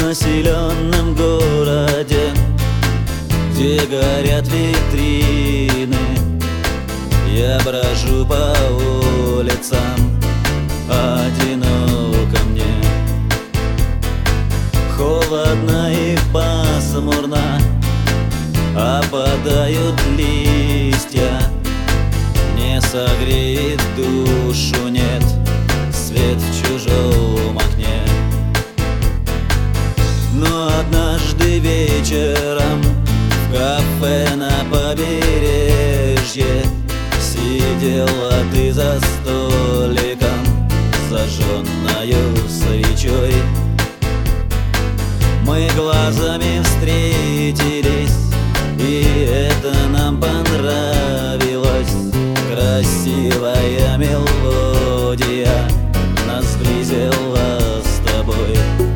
населенном городе, где горят витрины, я брожу по улицам, одиноко мне. Холодно и пасмурно, опадают листья, не согреет душу, нет свет в чужом окне. Но однажды вечером в кафе на побережье сидела ты за столиком, зажженною свечой. Мы глазами встретились, и это нам понравилось. Красивая мелодия нас сблизила с тобой.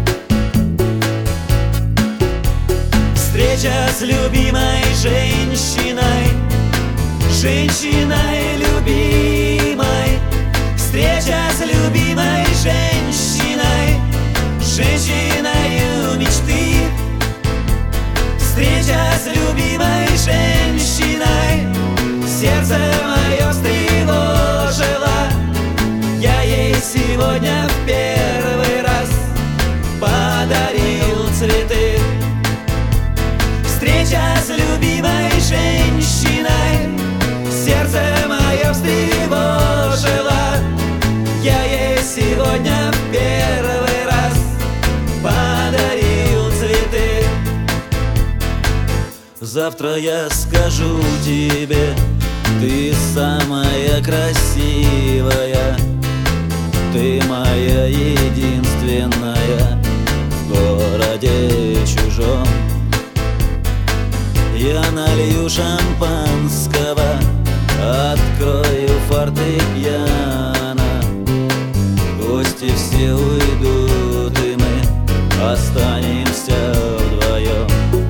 Встреча с любимой женщиной, женщиной любимой. Встреча с любимой женщиной, женщиною мечты. Встреча с любимой женщиной, сердце мое встревожило. Я ей сегодня в первый раз подарил цветы. Встреча с любимой женщиной, сердце мое встревожило. Я ей сегодня в первый раз подарил цветы. Завтра я скажу тебе, ты самая красивая, ты моя единственная в городе чужом. Я налью шампанского, открою фортепиано. Гости все уйдут, и мы останемся вдвоем.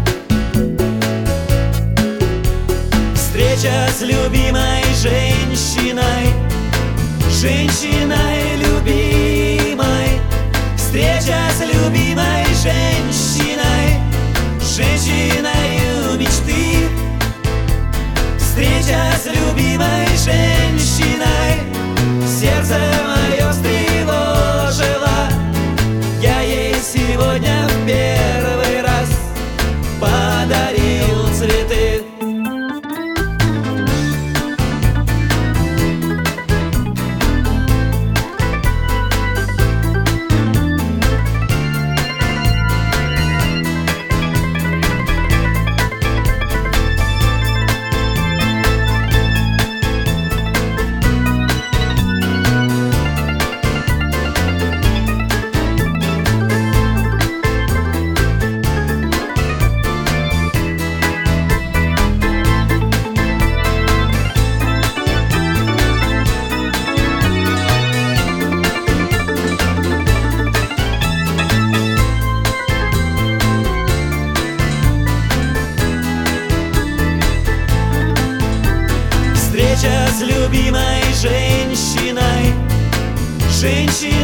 Встреча с любимой женщиной, женщиной любимой. Встреча с любимой женщиной, женщиною мечты. Встреча с любимой женщиной, сердце мое встревожило. Я ей сегодня в первый раз подарил цветы. Встреча с любимой женщиной, женщиной